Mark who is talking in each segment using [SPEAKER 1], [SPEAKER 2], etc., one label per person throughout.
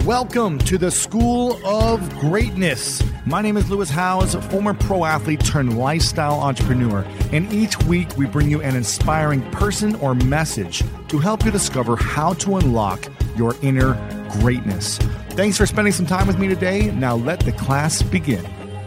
[SPEAKER 1] Welcome to the School of Greatness. My name is Lewis Howes, a former pro athlete turned lifestyle entrepreneur. And each week we bring you an inspiring person or message to help you discover how to unlock your inner greatness. Thanks for spending some time with me today. Now let the class begin.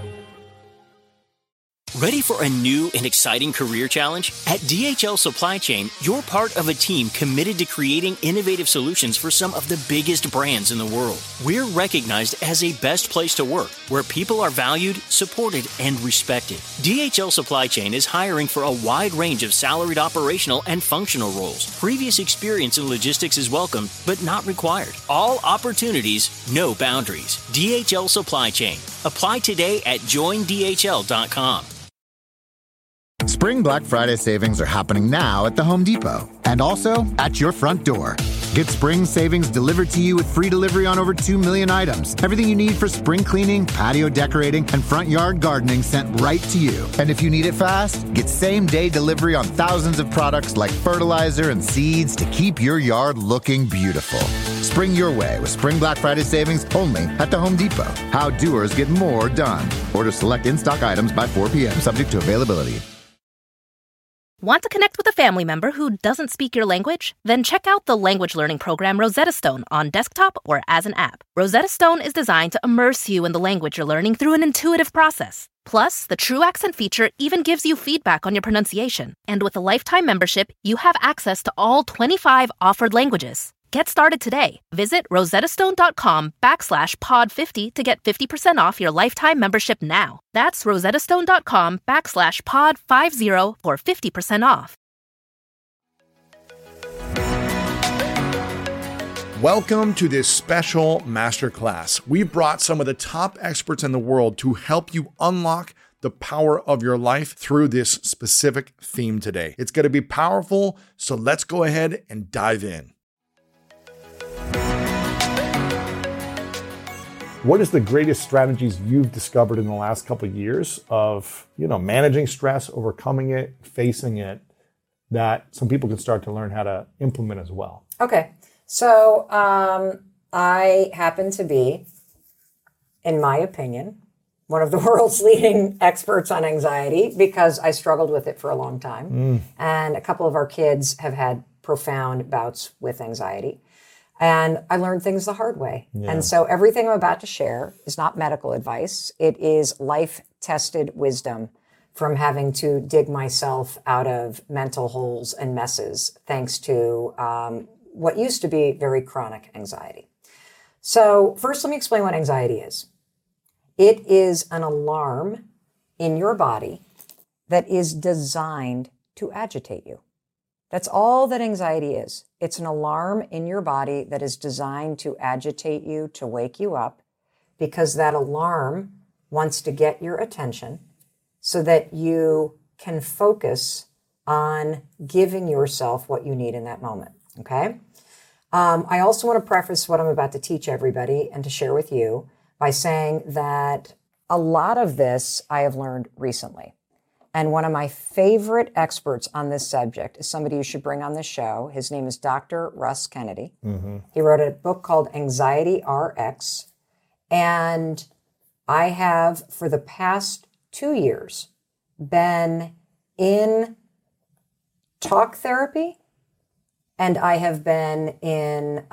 [SPEAKER 2] Ready for a new and exciting career challenge? At DHL Supply Chain, you're part of a team committed to creating innovative solutions for some of the biggest brands in the world. We're recognized as a best place to work, where people are valued, supported, and respected. DHL Supply Chain is hiring for a wide range of salaried operational and functional roles. Previous experience in logistics is welcome, but not required. All opportunities, no boundaries. DHL Supply Chain. Apply today at joindhl.com.
[SPEAKER 3] Spring Black Friday savings are happening now at the Home Depot and also at your front door. Get spring savings delivered to you with free delivery on over 2 million items. Everything you need for spring cleaning, patio decorating, and front yard gardening sent right to you. And if you need it fast, get same-day delivery on thousands of products like fertilizer and seeds to keep your yard looking beautiful. Spring your way with Spring Black Friday savings only at the Home Depot. How doers get more done. Order select in-stock items by 4 p.m. subject to availability.
[SPEAKER 4] Want to connect with a family member who doesn't speak your language? Then check out the language learning program Rosetta Stone on desktop or as an app. Rosetta Stone is designed to immerse you in the language you're learning through an intuitive process. Plus, the True Accent feature even gives you feedback on your pronunciation. And with a lifetime membership, you have access to all 25 offered languages. Get started today. Visit rosettastone.com/pod50 to get 50% off your lifetime membership now. That's rosettastone.com/pod50 for 50% off.
[SPEAKER 1] Welcome to this special masterclass. We've brought some of the top experts in the world to help you unlock the power of your life through this specific theme today. It's going to be powerful, so let's go ahead and dive in. What is the greatest strategies you've discovered in the last couple of years of, managing stress, overcoming it, facing it, that some people can start to learn how to implement as well?
[SPEAKER 5] Okay. So I happen to be, in my opinion, one of the world's leading experts on anxiety because I struggled with it for a long time. And a couple of our kids have had profound bouts with anxiety. And I learned things the hard way. Yeah. And so everything I'm about to share is not medical advice. It is life-tested wisdom from having to dig myself out of mental holes and messes, thanks to what used to be very chronic anxiety. So first, let me explain what anxiety is. It is an alarm in your body that is designed to agitate you. That's all that anxiety is. It's an alarm in your body that is designed to agitate you, to wake you up, because that alarm wants to get your attention so that you can focus on giving yourself what you need in that moment, okay? I also want to preface what I'm about to teach everybody and to share with you by saying that a lot of this I have learned recently. And one of my favorite experts on this subject is somebody you should bring on the show. His name is Dr. Russ Kennedy. Mm-hmm. He wrote a book called Anxiety RX. And I have, for the past 2 years, been in talk therapy, and I have been in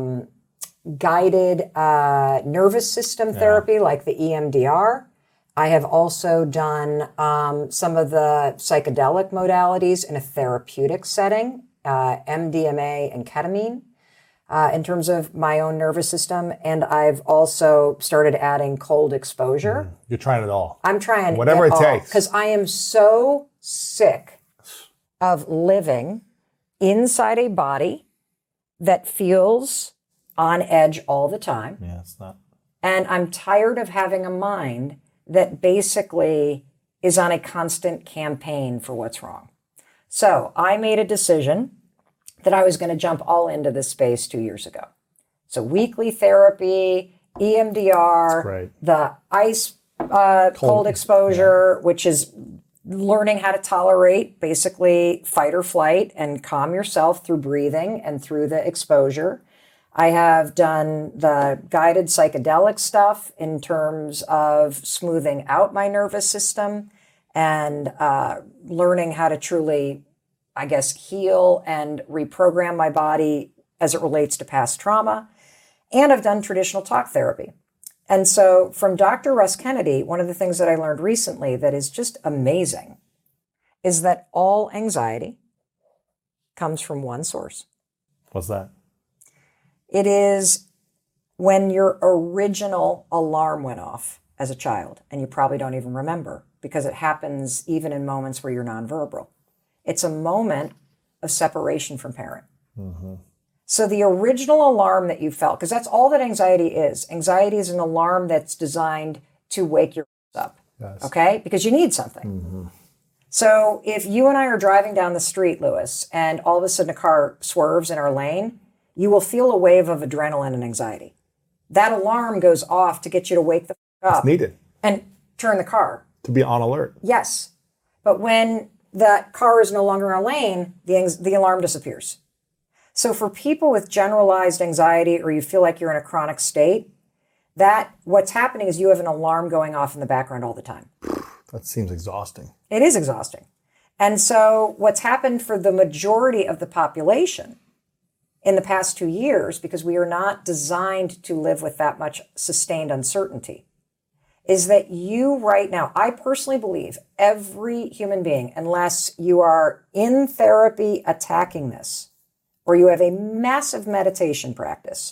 [SPEAKER 5] guided nervous system therapy, like the EMDR. I have also done some of the psychedelic modalities in a therapeutic setting, MDMA and ketamine, in terms of my own nervous system. And I've also started adding cold exposure.
[SPEAKER 1] You're trying it all.
[SPEAKER 5] I'm trying
[SPEAKER 1] whatever it takes.
[SPEAKER 5] Because I am so sick of living inside a body that feels on edge all the time.
[SPEAKER 1] Yeah, it's not.
[SPEAKER 5] And I'm tired of having a mind that basically is on a constant campaign for what's wrong. So I made a decision that I was going to jump all into this space 2 years ago. So weekly therapy, EMDR, the ice cold exposure, which is learning how to tolerate basically fight or flight and calm yourself through breathing and through the exposure. I have done the guided psychedelic stuff in terms of smoothing out my nervous system and learning how to truly, I guess, heal and reprogram my body as it relates to past trauma. And I've done traditional talk therapy. And so from Dr. Russ Kennedy, one of the things that I learned recently that is just amazing is that all anxiety comes from one source.
[SPEAKER 1] What's that?
[SPEAKER 5] It is when your original alarm went off as a child, and you probably don't even remember because it happens even in moments where you're nonverbal. It's a moment of separation from parent. Mm-hmm. So the original alarm that you felt, because that's all that anxiety is. Anxiety is an alarm that's designed to wake you up, yes. Okay? Because you need something. Mm-hmm. So if you and I are driving down the street, Lewis, and all of a sudden a car swerves in our lane, you will feel a wave of adrenaline and anxiety. That alarm goes off to get you to wake the fuck up.
[SPEAKER 1] It's needed.
[SPEAKER 5] And turn the car.
[SPEAKER 1] To be on alert.
[SPEAKER 5] Yes. But when that car is no longer in a lane, the alarm disappears. So for people with generalized anxiety or you feel like you're in a chronic state, that what's happening is you have an alarm going off in the background all the time.
[SPEAKER 1] That seems exhausting.
[SPEAKER 5] It is exhausting. And so what's happened for the majority of the population in the past 2 years, because we are not designed to live with that much sustained uncertainty, is that you right now, I personally believe every human being, unless you are in therapy attacking this, or you have a massive meditation practice,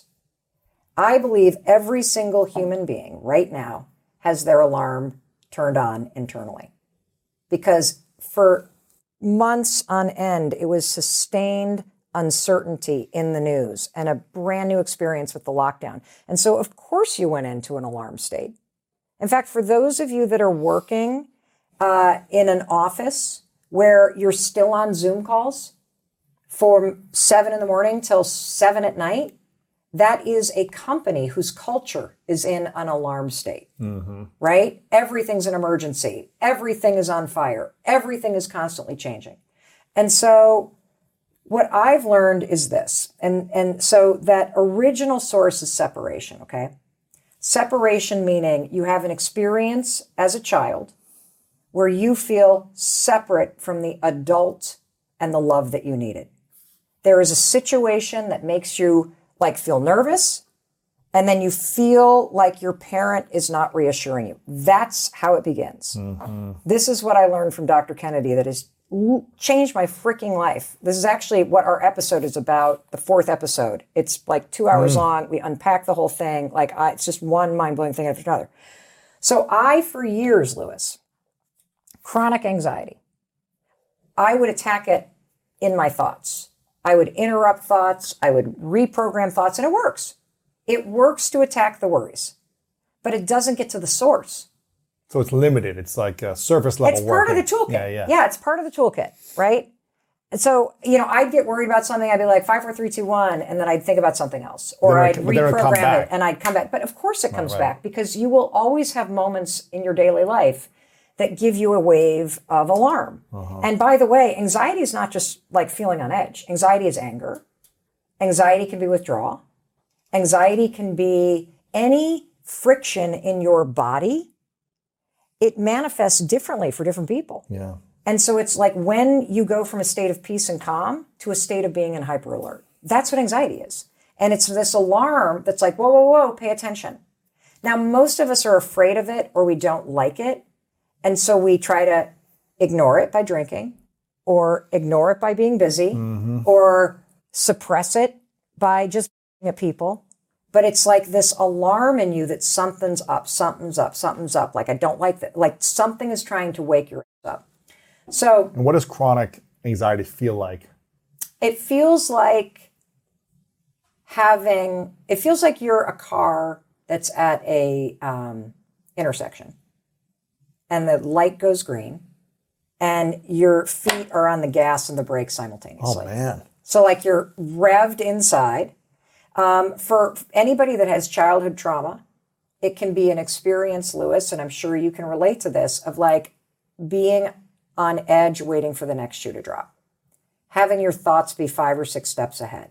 [SPEAKER 5] I believe every single human being right now has their alarm turned on internally. Because for months on end, it was sustained uncertainty in the news and a brand new experience with the lockdown. And so, of course, you went into an alarm state. In fact, for those of you that are working in an office where you're still on Zoom calls from 7 in the morning till 7 at night, that is a company whose culture is in an alarm state, right? Everything's an emergency. Everything is on fire. Everything is constantly changing. And so what I've learned is this, and so that original source is separation, okay? Separation meaning you have an experience as a child where you feel separate from the adult and the love that you needed. There is a situation that makes you feel nervous, and then you feel like your parent is not reassuring you. That's how it begins. Mm-hmm. This is what I learned from Dr. Kennedy that has changed my freaking life. This is actually what our episode is about, the 4th episode. It's 2 hours long. We unpack the whole thing. It's just one mind-blowing thing after another. So for years, Lewis, chronic anxiety, I would attack it in my thoughts. I would interrupt thoughts. I would reprogram thoughts, and it works. It works to attack the worries, but it doesn't get to the source.
[SPEAKER 1] So it's limited. It's like a surface level.
[SPEAKER 5] It's part of the toolkit. Yeah, it's part of the toolkit, right? And so, I'd get worried about something. I'd be like 5, 4, 3, 2, 1, and then I'd think about something else, or I'd reprogram it, and I'd come back. But of course, it comes back because you will always have moments in your daily life that give you a wave of alarm. Uh-huh. And by the way, anxiety is not just feeling on edge. Anxiety is anger. Anxiety can be withdrawal. Anxiety can be any friction in your body. It manifests differently for different people.
[SPEAKER 1] Yeah.
[SPEAKER 5] And so it's like when you go from a state of peace and calm to a state of being in hyper alert. That's what anxiety is. And it's this alarm that's like, whoa, whoa, whoa, pay attention. Now, most of us are afraid of it or we don't like it. And so we try to ignore it by drinking or ignore it by being busy or suppress it by just being at people. But it's like this alarm in you that something's up, something's up, something's up. I don't like that. Something is trying to wake your ass up. So,
[SPEAKER 1] and what does chronic anxiety feel like?
[SPEAKER 5] It feels like you're a car that's at a intersection and the light goes green and your feet are on the gas and the brakes simultaneously.
[SPEAKER 1] Oh, man.
[SPEAKER 5] So you're revved inside. For anybody that has childhood trauma, it can be an experience, Lewis, and I'm sure you can relate to this, of being on edge waiting for the next shoe to drop. Having your thoughts be 5 or 6 steps ahead.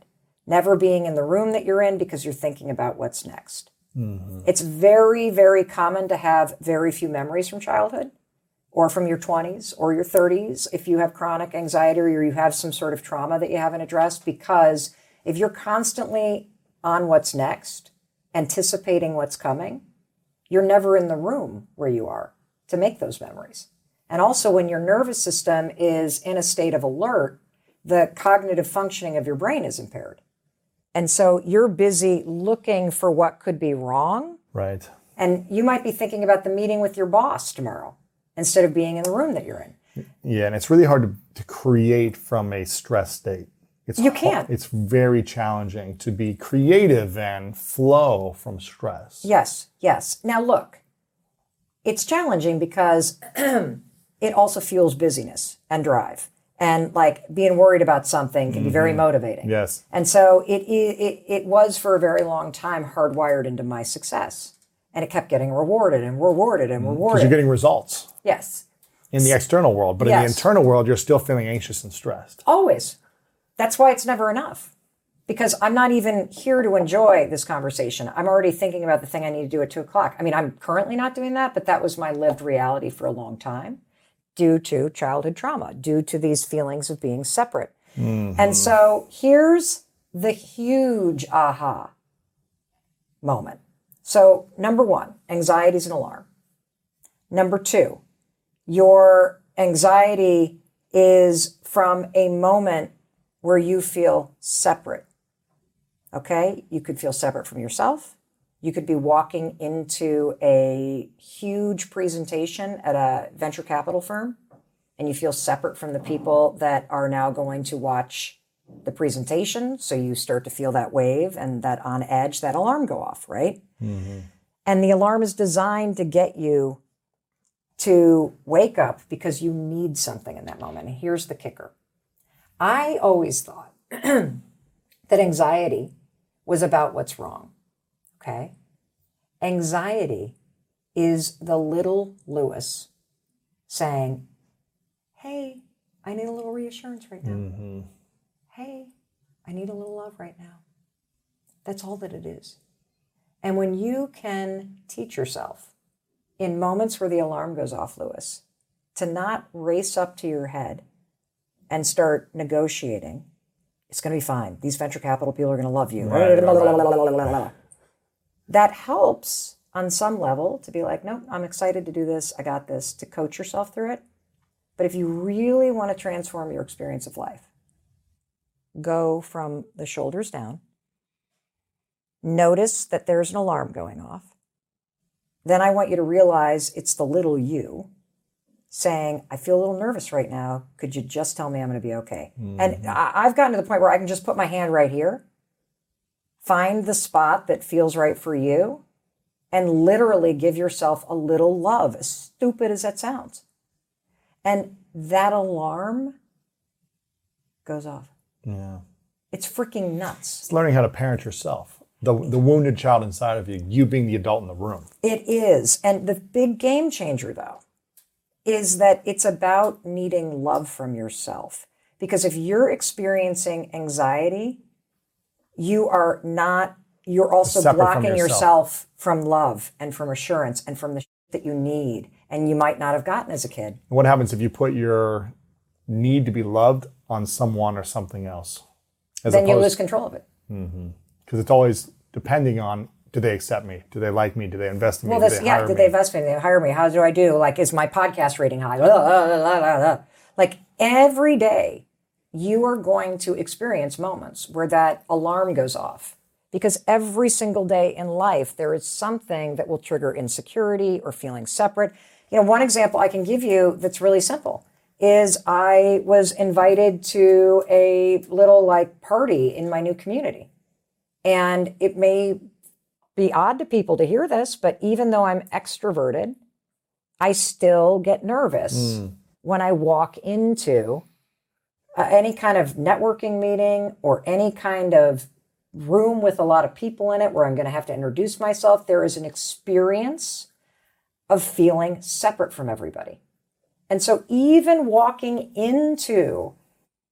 [SPEAKER 5] never being in the room that you're in because you're thinking about what's next. It's very, very common to have very few memories from childhood or from your 20s or your 30s if you have chronic anxiety or you have some sort of trauma that you haven't addressed, because if you're constantly on what's next, anticipating what's coming, you're never in the room where you are to make those memories. And also when your nervous system is in a state of alert, the cognitive functioning of your brain is impaired. And so you're busy looking for what could be wrong.
[SPEAKER 1] Right.
[SPEAKER 5] And you might be thinking about the meeting with your boss tomorrow instead of being in the room that you're in.
[SPEAKER 1] Yeah, and it's really hard to create from a stress state.
[SPEAKER 5] You can't.
[SPEAKER 1] It's very challenging to be creative and flow from stress.
[SPEAKER 5] Yes, yes. Now look, it's challenging because it also fuels busyness and drive. And like being worried about something can be very motivating.
[SPEAKER 1] Yes.
[SPEAKER 5] And so it was for a very long time hardwired into my success. And it kept getting rewarded and rewarded and rewarded.
[SPEAKER 1] Because you're getting results.
[SPEAKER 5] Yes.
[SPEAKER 1] In the external world. But in the internal world, you're still feeling anxious and stressed.
[SPEAKER 5] Always. That's why it's never enough. Because I'm not even here to enjoy this conversation. I'm already thinking about the thing I need to do at 2:00. I mean, I'm currently not doing that, but that was my lived reality for a long time, due to childhood trauma, due to these feelings of being separate. And so here's the huge aha moment. So number one, anxiety is an alarm. Number two, your anxiety is from a moment where you feel separate. Okay? You could feel separate from yourself. You could be walking into a huge presentation at a venture capital firm and you feel separate from the people that are now going to watch the presentation. So you start to feel that wave and that on edge, that alarm go off, right? And the alarm is designed to get you to wake up because you need something in that moment. And here's the kicker. I always thought that anxiety was about what's wrong. Okay? Anxiety is the little Lewis saying, hey, I need a little reassurance right now. Hey, I need a little love right now. That's all that it is. And when you can teach yourself in moments where the alarm goes off, Lewis, to not race up to your head and start negotiating, it's going to be fine. These venture capital people are going to love you. Right. That helps on some level to be like, nope, I'm excited to do this. I got this, to coach yourself through it. But if you really want to transform your experience of life, go from the shoulders down. Notice that there's an alarm going off. Then I want you to realize it's the little you saying, I feel a little nervous right now. Could you just tell me I'm going to be okay? And I've gotten to the point where I can just put my hand right here, find the spot that feels right for you, and literally give yourself a little love, as stupid as that sounds. And that alarm goes off.
[SPEAKER 1] Yeah.
[SPEAKER 5] It's freaking nuts.
[SPEAKER 1] It's learning how to parent yourself. The wounded child inside of you being the adult in the room.
[SPEAKER 5] It is. And the big game changer, though, is that it's about needing love from yourself. Because if you're experiencing anxiety, you're also blocking yourself from love and from assurance and from the that you need and you might not have gotten as a kid.
[SPEAKER 1] What happens if you put your need to be loved on someone or something else?
[SPEAKER 5] Then you lose control of it.
[SPEAKER 1] Because it's always depending on, do they accept me? Do they like me? Do they invest in me?
[SPEAKER 5] Well, did they invest in me? Did they hire me? How do I do? Like, is my podcast rating high? Like, every day you are going to experience moments where that alarm goes off. Because every single day in life, there is something that will trigger insecurity or feeling separate. You know, one example I can give you that's really simple is I was invited to a little party in my new community. And it may be odd to people to hear this, but even though I'm extroverted, I still get nervous when I walk into any kind of networking meeting or any kind of room with a lot of people in it where I'm going to have to introduce myself. There is an experience of feeling separate from everybody. And so even walking into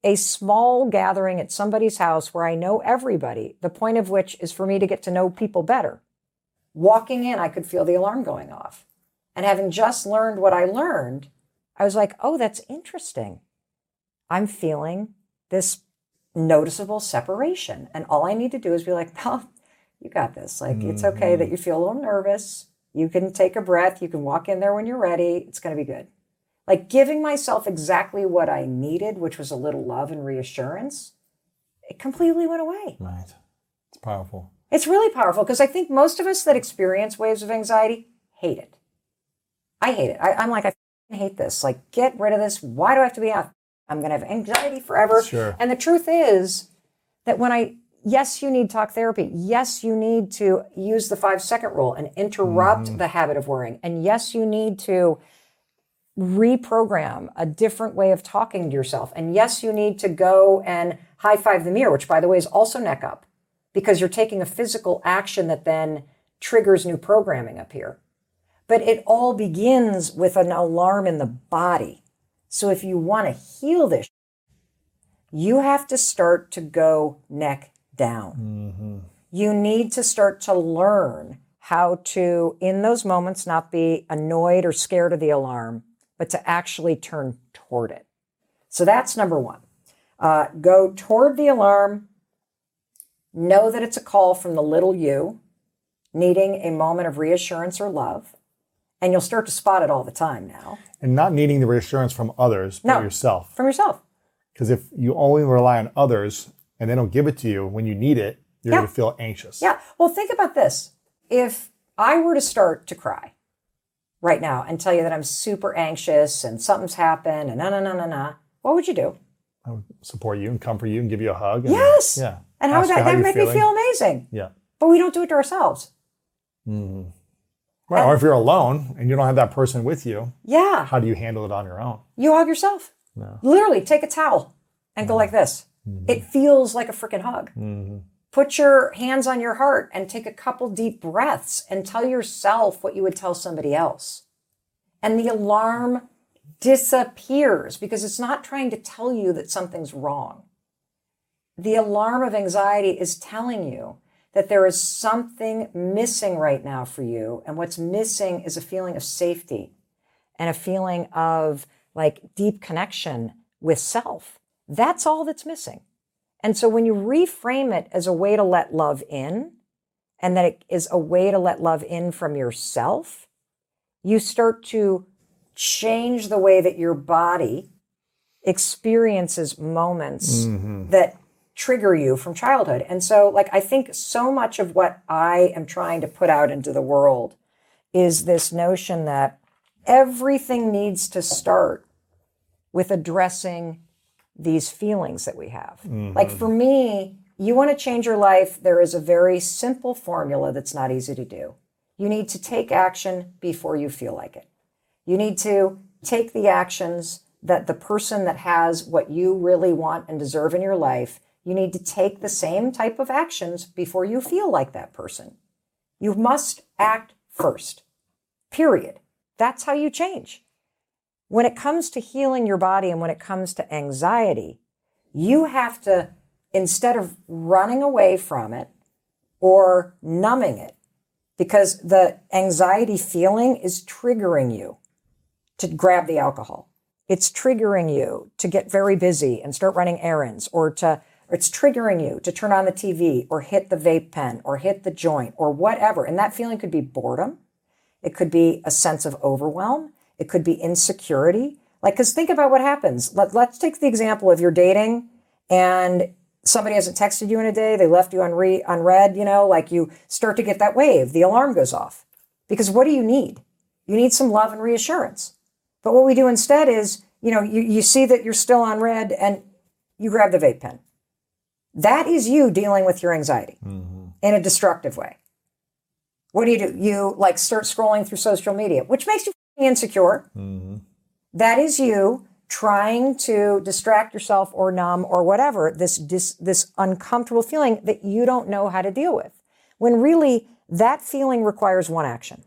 [SPEAKER 5] a small gathering at somebody's house where I know everybody, the point of which is for me to get to know people better. Walking in, I could feel the alarm going off. And having just learned what I learned, I was like, oh, that's interesting. I'm feeling this noticeable separation. And all I need to do is be like, oh, you got this. Like, it's okay that you feel a little nervous. You can take a breath. You can walk in there when you're ready. It's going to be good. Like giving myself exactly what I needed, which was a little love and reassurance, it completely went away.
[SPEAKER 1] Right. It's powerful.
[SPEAKER 5] It's really powerful because I think most of us that experience waves of anxiety hate it. I hate it. I'm like, I hate this. Like, get rid of this. Why do I have to be out? I'm going to have anxiety forever.
[SPEAKER 1] Sure.
[SPEAKER 5] And the truth is that yes, you need talk therapy. Yes, you need to use the 5-second rule and interrupt the habit of worrying. And yes, you need to reprogram a different way of talking to yourself. And yes, you need to go and high five the mirror, which by the way is also neck up, because you're taking a physical action that then triggers new programming up here. But it all begins with an alarm in the body. So if you want to heal this, you have to start to go neck down. You need to start to learn how to, in those moments, not be annoyed or scared of the alarm, but to actually turn toward it. So that's number one. Go toward the alarm. Know that it's a call from the little you, needing a moment of reassurance or love. And you'll start to spot it all the time now.
[SPEAKER 1] And not needing the reassurance from others, but yourself.
[SPEAKER 5] From yourself.
[SPEAKER 1] Because if you only rely on others and they don't give it to you when you need it, you're going to feel anxious.
[SPEAKER 5] Yeah. Well, think about this. If I were to start to cry right now and tell you that I'm super anxious and something's happened and what would you do?
[SPEAKER 1] I would support you and comfort you and give you a hug.
[SPEAKER 5] Yes.
[SPEAKER 1] Yeah.
[SPEAKER 5] And how would that make me feel amazing?
[SPEAKER 1] Yeah.
[SPEAKER 5] But we don't do it to ourselves.
[SPEAKER 1] Right. Or if you're alone and you don't have that person with you, how do you handle it on your own?
[SPEAKER 5] You hug yourself.
[SPEAKER 1] No.
[SPEAKER 5] Literally, take a towel and go like this. It feels like a freaking hug. Put your hands on your heart and take a couple deep breaths and tell yourself what you would tell somebody else. And the alarm disappears because it's not trying to tell you that something's wrong. The alarm of anxiety is telling you that there is something missing right now for you. And what's missing is a feeling of safety and a feeling of like deep connection with self. That's all that's missing. And so when you reframe it as a way to let love in, and that it is a way to let love in from yourself, you start to change the way that your body experiences moments that trigger you from childhood. And so, like, I think so much of what I am trying to put out into the world is this notion that everything needs to start with addressing these feelings that we have. Like for me, you want to change your life, there is a very simple formula that's not easy to do. You need to take action before you feel like it. You need to take the actions that the person that has what you really want and deserve in your life, you need to take the same type of actions before you feel like that person. You must act first, period. That's how you change. When it comes to healing your body and when it comes to anxiety, you have to, instead of running away from it or numbing it, because the anxiety feeling is triggering you to grab the alcohol. It's triggering you to get very busy and start running errands, or it's triggering you to turn on the TV or hit the vape pen or hit the joint or whatever. And that feeling could be boredom. It could be a sense of overwhelm. It could be insecurity. Like, because think about what happens. Let's take the example of you're dating and somebody hasn't texted you in a day. They left you unread, like you start to get that wave. The alarm goes off. Because what do you need? You need some love and reassurance. But what we do instead is, you see that you're still unread and you grab the vape pen. That is you dealing with your anxiety in a destructive way. What do? You start scrolling through social media, which makes you insecure. That is you trying to distract yourself or numb or whatever, this uncomfortable feeling that you don't know how to deal with. When really that feeling requires one action.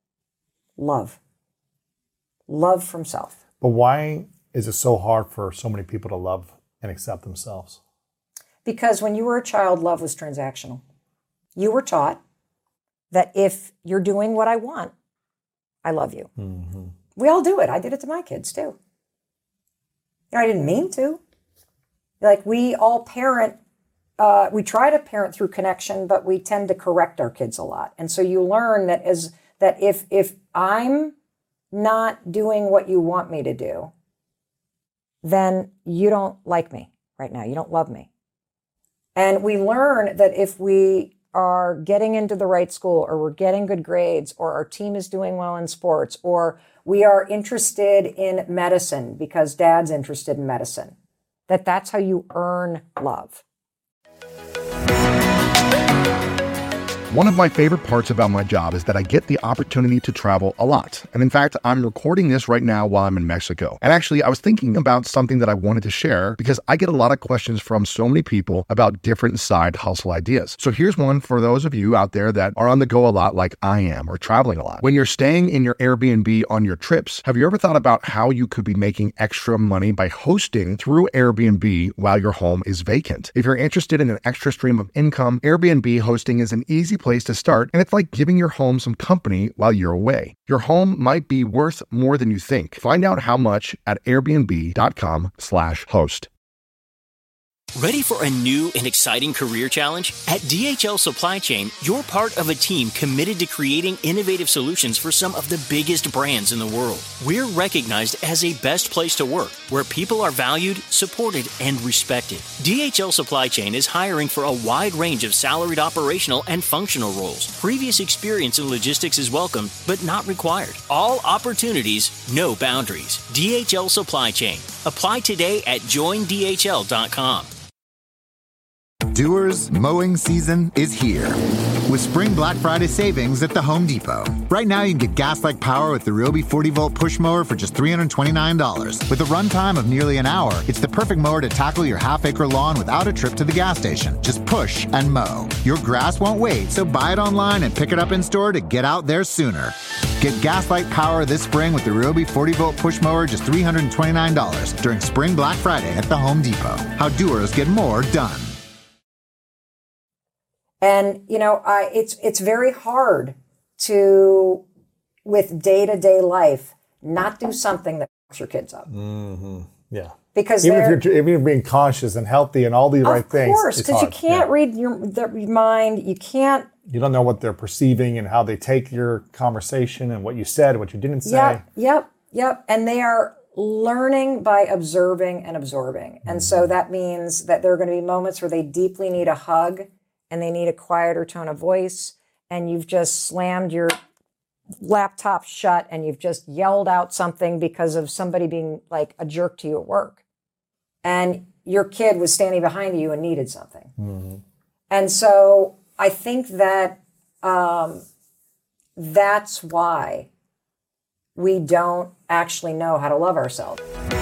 [SPEAKER 5] Love. Love from self.
[SPEAKER 1] But why is it so hard for so many people to love and accept themselves?
[SPEAKER 5] Because when you were a child, love was transactional. You were taught that if you're doing what I want, I love you. Mm-hmm. We all do it. I did it to my kids too. I didn't mean to. Like, we all parent, we try to parent through connection, but we tend to correct our kids a lot. And so you learn that if I'm not doing what you want me to do, then you don't like me right now. You don't love me. And we learn that if we are getting into the right school, or we're getting good grades, or our team is doing well in sports, or we are interested in medicine because dad's interested in medicine, that's how you earn love.
[SPEAKER 6] One of my favorite parts about my job is that I get the opportunity to travel a lot. And in fact, I'm recording this right now while I'm in Mexico. And actually, I was thinking about something that I wanted to share because I get a lot of questions from so many people about different side hustle ideas. So here's one for those of you out there that are on the go a lot like I am, or traveling a lot. When you're staying in your Airbnb on your trips, have you ever thought about how you could be making extra money by hosting through Airbnb while your home is vacant? If you're interested in an extra stream of income, Airbnb hosting is an easy place to start, and it's like giving your home some company while you're away. Your home might be worth more than you think. Find out how much at airbnb.com/host.
[SPEAKER 2] Ready for a new and exciting career challenge? At DHL Supply Chain, you're part of a team committed to creating innovative solutions for some of the biggest brands in the world. We're recognized as a best place to work, where people are valued, supported, and respected. DHL Supply Chain is hiring for a wide range of salaried operational and functional roles. Previous experience in logistics is welcome, but not required. All opportunities, no boundaries. DHL Supply Chain. Apply today at joindhl.com.
[SPEAKER 3] Doers, mowing season is here with Spring Black Friday savings at the Home Depot. Right now, you can get gas-like power with the Ryobi 40-volt push mower for just $329. With a runtime of nearly an hour, it's the perfect mower to tackle your half-acre lawn without a trip to the gas station. Just push and mow. Your grass won't wait, so buy it online and pick it up in-store to get out there sooner. Get gas-like power this spring with the Ryobi 40-volt push mower, just $329 during Spring Black Friday at the Home Depot. How doers get more done.
[SPEAKER 5] And, it's very hard to, with day-to-day life, not do something that fucks your kids up.
[SPEAKER 1] Mm-hmm. Yeah.
[SPEAKER 5] Because
[SPEAKER 1] even if you're being conscious and healthy and all the right things.
[SPEAKER 5] Of course, because you can't read your mind. You can't.
[SPEAKER 1] You don't know what they're perceiving and how they take your conversation and what you said, what you didn't say.
[SPEAKER 5] Yep. And they are learning by observing and absorbing. And so that means that there are going to be moments where they deeply need a hug and they need a quieter tone of voice, and you've just slammed your laptop shut and you've just yelled out something because of somebody being like a jerk to you at work. And your kid was standing behind you and needed something. Mm-hmm. And so I think that that's why we don't actually know how to love ourselves.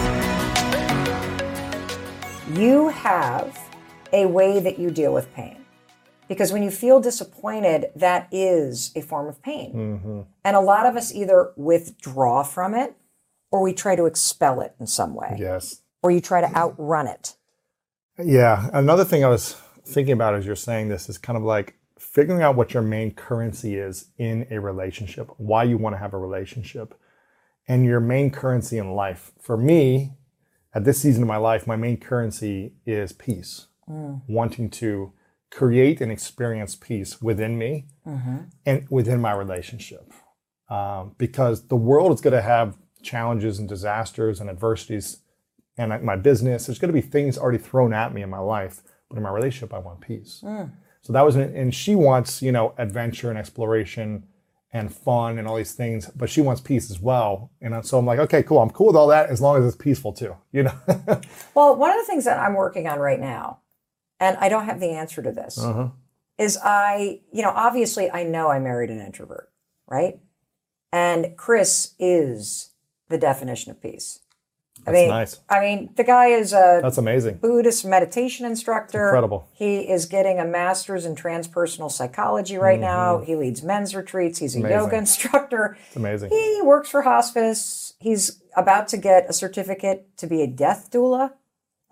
[SPEAKER 5] You have a way that you deal with pain. Because when you feel disappointed, that is a form of pain. Mm-hmm. And a lot of us either withdraw from it or we try to expel it in some way.
[SPEAKER 1] Yes.
[SPEAKER 5] Or you try to outrun it.
[SPEAKER 1] Yeah. Another thing I was thinking about as you're saying this is kind of like figuring out what your main currency is in a relationship, why you want to have a relationship, and your main currency in life. For me, at this season of my life, my main currency is peace. Wanting to create and experience peace within me and within my relationship. Because the world is going to have challenges and disasters and adversities, and my business, there's going to be things already thrown at me in my life, but in my relationship, I want peace. So that was, and she wants, adventure and exploration and fun and all these things, but she wants peace as well. And so I'm like, okay, cool. I'm cool with all that as long as it's peaceful too,
[SPEAKER 5] Well, one of the things that I'm working on right now, and I don't have the answer to this, is obviously I know I married an introvert, right? And Chris is the definition of peace.
[SPEAKER 1] Nice.
[SPEAKER 5] The guy is
[SPEAKER 1] that's amazing.
[SPEAKER 5] Buddhist meditation instructor.
[SPEAKER 1] Incredible.
[SPEAKER 5] He is getting a master's in transpersonal psychology right now. He leads men's retreats. He's a yoga instructor.
[SPEAKER 1] It's amazing.
[SPEAKER 5] He works for hospice. He's about to get a certificate to be a death doula.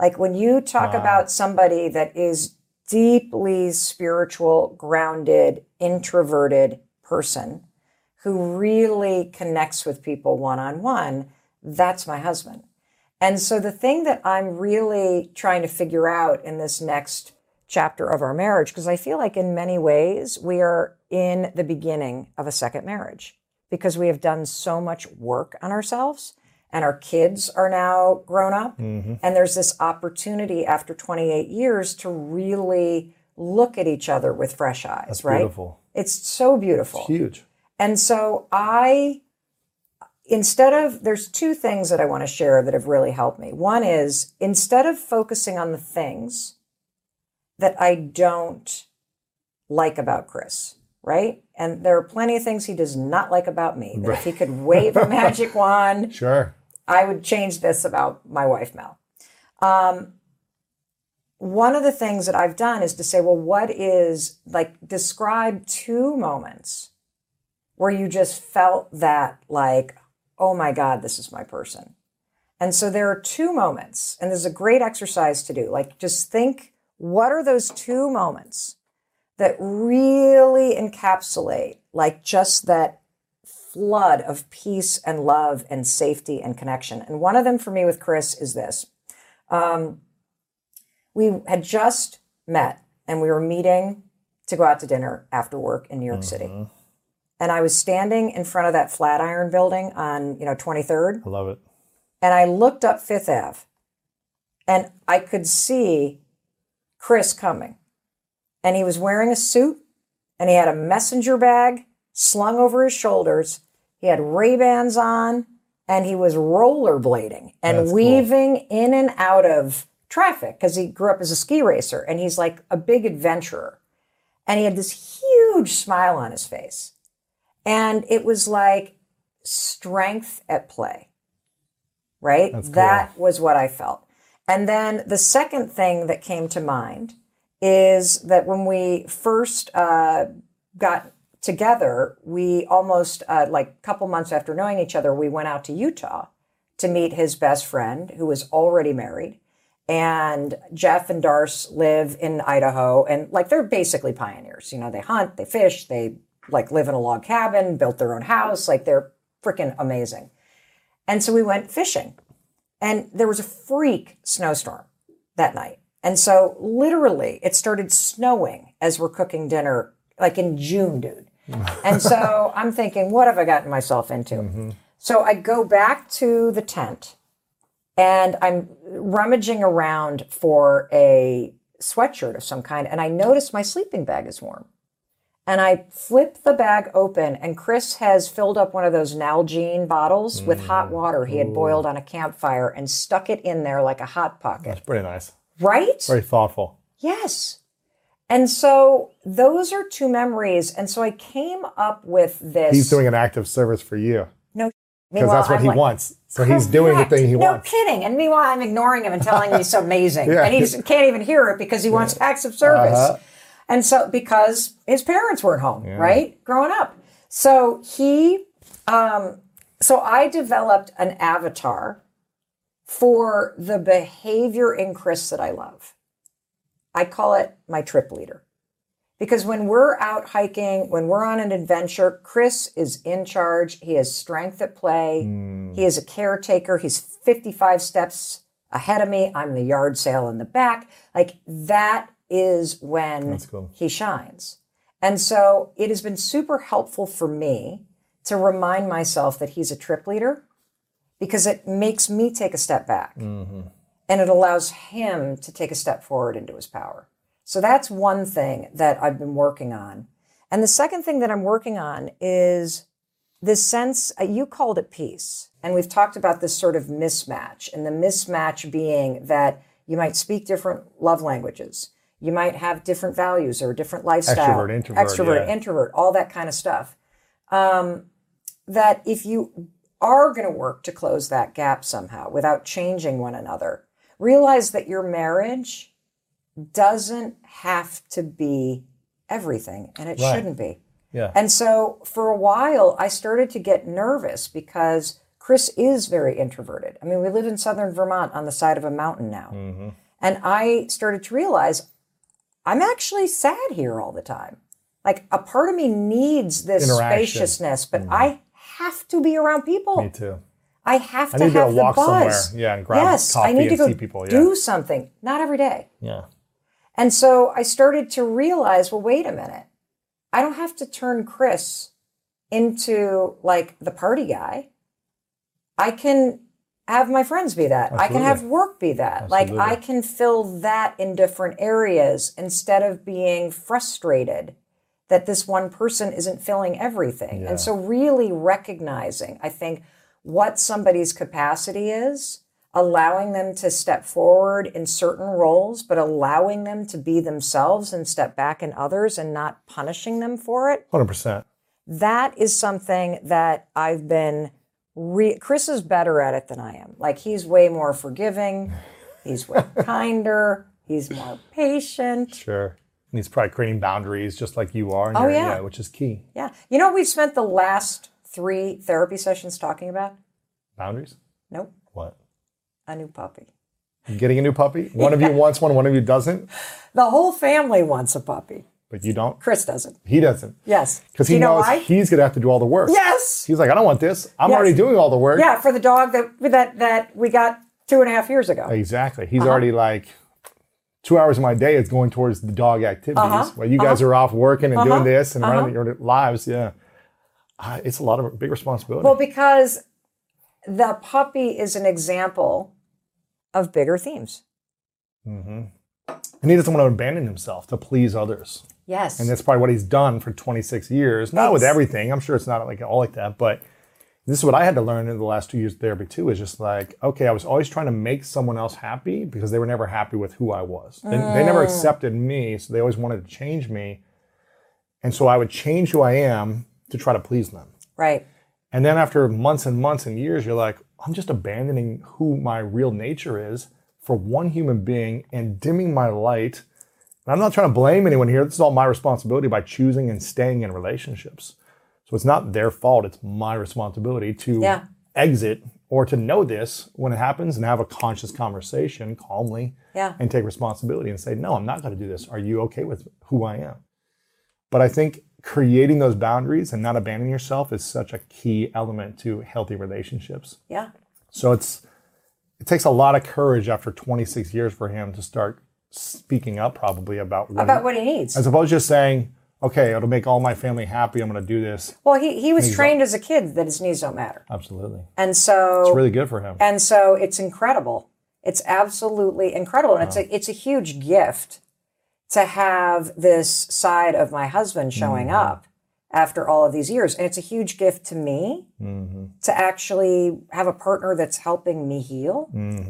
[SPEAKER 5] Like when you talk about somebody that is deeply spiritual, grounded, introverted person who really connects with people one-on-one, that's my husband. And so the thing that I'm really trying to figure out in this next chapter of our marriage, because I feel like in many ways we are in the beginning of a second marriage because we have done so much work on ourselves and our kids are now grown up. And there's this opportunity after 28 years to really look at each other with fresh eyes,
[SPEAKER 1] That's
[SPEAKER 5] right?
[SPEAKER 1] beautiful.
[SPEAKER 5] It's so beautiful.
[SPEAKER 1] It's huge.
[SPEAKER 5] And so there's two things that I want to share that have really helped me. One is instead of focusing on the things that I don't like about Chris, right? And there are plenty of things he does not like about me. That if he could wave a magic wand,
[SPEAKER 1] Sure.
[SPEAKER 5] I would change this about my wife, Mel. One of the things that I've done is to say, well, describe 2 moments where you just felt that like, oh my God, this is my person. And so there are 2 moments, and there's a great exercise to do. Like just think, what are those 2 moments that really encapsulate like just that flood of peace and love and safety and connection? And one of them for me with Chris is this. We had just met and we were meeting to go out to dinner after work in New York City. And I was standing in front of that Flatiron building on, 23rd.
[SPEAKER 1] I love it.
[SPEAKER 5] And I looked up Fifth Ave and I could see Chris coming. And he was wearing a suit and he had a messenger bag slung over his shoulders. He had Ray-Bans on and he was rollerblading and
[SPEAKER 1] That's
[SPEAKER 5] weaving in and out of traffic because he grew up as a ski racer and he's like a big adventurer. And he had this huge smile on his face. And it was like strength at play, right?
[SPEAKER 1] That's cool.
[SPEAKER 5] That was what I felt. And then the second thing that came to mind is that when we first got together, we almost like a couple months after knowing each other, we went out to Utah to meet his best friend who was already married. And Jeff and Darce live in Idaho and like they're basically pioneers. They hunt, they fish, they like live in a log cabin, built their own house. Like they're freaking amazing. And so we went fishing and there was a freak snowstorm that night. And so literally it started snowing as we're cooking dinner, like in June, dude. And so I'm thinking, what have I gotten myself into? So I go back to the tent and I'm rummaging around for a sweatshirt of some kind. And I notice my sleeping bag is warm. And I flip the bag open and Chris has filled up one of those Nalgene bottles with hot water he had boiled on a campfire and stuck it in there like a hot pocket.
[SPEAKER 1] That's pretty nice.
[SPEAKER 5] Right?
[SPEAKER 1] Very thoughtful.
[SPEAKER 5] Yes. And so those are 2 memories. And so I came up with this.
[SPEAKER 1] He's doing an act of service for you.
[SPEAKER 5] No.
[SPEAKER 1] Because that's what he wants. So he's doing the thing he wants.
[SPEAKER 5] No kidding. And meanwhile, I'm ignoring him and telling him he's so amazing. And he can't even hear it because he wants acts of service. And so because his parents weren't home, right? Growing up. So I developed an avatar for the behavior in Chris that I love. I call it my trip leader. Because when we're out hiking, when we're on an adventure, Chris is in charge. He has strength at play. He is a caretaker. He's 55 steps ahead of me. I'm the yard sale in the back. Like that is when he shines. And so it has been super helpful for me to remind myself that he's a trip leader because it makes me take a step back and it allows him to take a step forward into his power. So that's one thing that I've been working on. And the second thing that I'm working on is this sense, you called it peace. And we've talked about this sort of mismatch, and the mismatch being that you might speak different love languages. You might have different values or a different lifestyle. Extrovert, introvert, all that kind of stuff. That if you are going to work to close that gap somehow without changing one another, realize that your marriage doesn't have to be everything, and it shouldn't be.
[SPEAKER 1] Yeah.
[SPEAKER 5] And so for a while, I started to get nervous because Chris is very introverted. I mean, we live in southern Vermont on the side of a mountain now. Mm-hmm. And I started to realize I'm actually sad here all the time. Like, a part of me needs this spaciousness, but I have to be around people.
[SPEAKER 1] Me too.
[SPEAKER 5] I have to
[SPEAKER 1] I need
[SPEAKER 5] have
[SPEAKER 1] to
[SPEAKER 5] the
[SPEAKER 1] walk
[SPEAKER 5] buzz.
[SPEAKER 1] somewhere, and grab coffee
[SPEAKER 5] I need to
[SPEAKER 1] and
[SPEAKER 5] go
[SPEAKER 1] see people.
[SPEAKER 5] do something. Not every day.
[SPEAKER 1] Yeah.
[SPEAKER 5] And so I started to realize, well, wait a minute. I don't have to turn Chris into like the party guy. I can have my friends be that.
[SPEAKER 1] Absolutely.
[SPEAKER 5] I can have work be that.
[SPEAKER 1] Absolutely.
[SPEAKER 5] Like, I can fill that in different areas instead of being frustrated that this one person isn't filling everything.
[SPEAKER 1] Yeah.
[SPEAKER 5] And so really recognizing, I think, what somebody's capacity is, allowing them to step forward in certain roles, but allowing them to be themselves and step back in others and not punishing them for it.
[SPEAKER 1] 100%.
[SPEAKER 5] That is something that I've been... Chris is better at it than I am. Like, he's way more forgiving. He's way kinder. He's more patient.
[SPEAKER 1] Sure. And he's probably creating boundaries just like you are.
[SPEAKER 5] Yeah,
[SPEAKER 1] which is key.
[SPEAKER 5] Yeah. You know what we've spent the last 3 therapy sessions talking about?
[SPEAKER 1] Boundaries?
[SPEAKER 5] Nope.
[SPEAKER 1] What?
[SPEAKER 5] A new puppy.
[SPEAKER 1] Getting a new puppy? One of you wants one of you doesn't?
[SPEAKER 5] The whole family wants a puppy.
[SPEAKER 1] But you don't?
[SPEAKER 5] Chris doesn't.
[SPEAKER 1] He doesn't.
[SPEAKER 5] Yes.
[SPEAKER 1] Because he knows he's going to have to do all the work.
[SPEAKER 5] Yes.
[SPEAKER 1] He's like, I don't want this. I'm already doing all the work.
[SPEAKER 5] Yeah, for the dog that we got 2.5 years ago.
[SPEAKER 1] Exactly. He's already like, 2 hours of my day is going towards the dog activities. While you guys are off working and doing this and running your lives. Yeah. It's a lot of big responsibility.
[SPEAKER 5] Well, because the puppy is an example of bigger themes.
[SPEAKER 1] Mm-hmm. And he doesn't want to abandon himself to please others.
[SPEAKER 5] Yes.
[SPEAKER 1] And that's probably what he's done for 26 years. Not with everything. I'm sure it's not like all like that. But this is what I had to learn in the last 2 years of therapy too, is just like, okay, I was always trying to make someone else happy because they were never happy with who I was. They never accepted me, so they always wanted to change me. And so I would change who I am to try to please them.
[SPEAKER 5] Right.
[SPEAKER 1] And then after months and months and years, you're like, I'm just abandoning who my real nature is for one human being and dimming my light. And I'm not trying to blame anyone here. This is all my responsibility by choosing and staying in relationships. So it's not their fault. It's my responsibility to exit or to know this when it happens and have a conscious conversation calmly and take responsibility and say, no, I'm not going to do this. Are you okay with who I am? But I think creating those boundaries and not abandoning yourself is such a key element to healthy relationships.
[SPEAKER 5] Yeah.
[SPEAKER 1] So it takes a lot of courage after 26 years for him to start speaking up probably about
[SPEAKER 5] what he needs.
[SPEAKER 1] As opposed to just saying, okay, it'll make all my family happy, I'm going to do this.
[SPEAKER 5] Well, he was trained as a kid that his knees don't matter.
[SPEAKER 1] Absolutely.
[SPEAKER 5] And so...
[SPEAKER 1] It's really good for him.
[SPEAKER 5] And so it's incredible. It's absolutely incredible. And it's a huge gift to have this side of my husband showing up after all of these years. And it's a huge gift to me to actually have a partner that's helping me heal